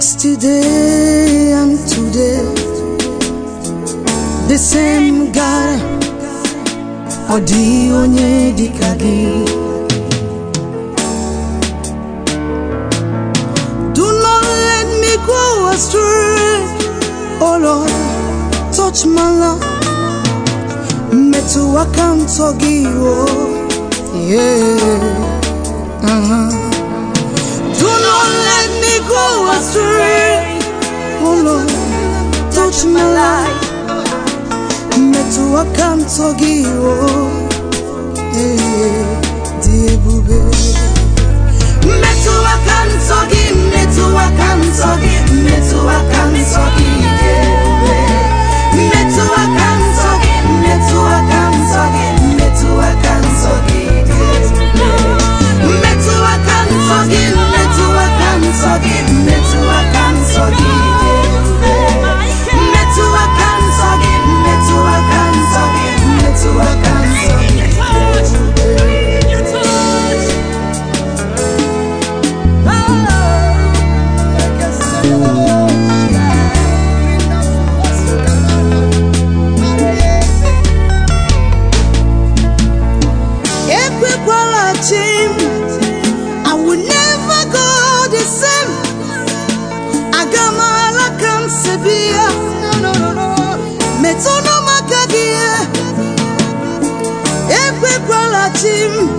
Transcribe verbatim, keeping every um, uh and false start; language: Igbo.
Yesterday and today, the same God. Odi onye dikagi. Do not let me go astray, oh Lord. Touch my life, metu akantogi, oh yeah. Uh-huh. Do not let me go astray, oh Lord. Touch my life, metu akantogi, oh yeah. Diebube, metu akantogi, metu akantogi, metu akantogi, diebube. Metu akantogi, metu akantogi, metu akantogi, metu akantogi, metu akantogi, metu akantogi, metu akantogi, metu akantogi, metu akantogi. I will never go the same. Agamala can sebia. No, no, no. Metono makagia. Ekwe kwala chim.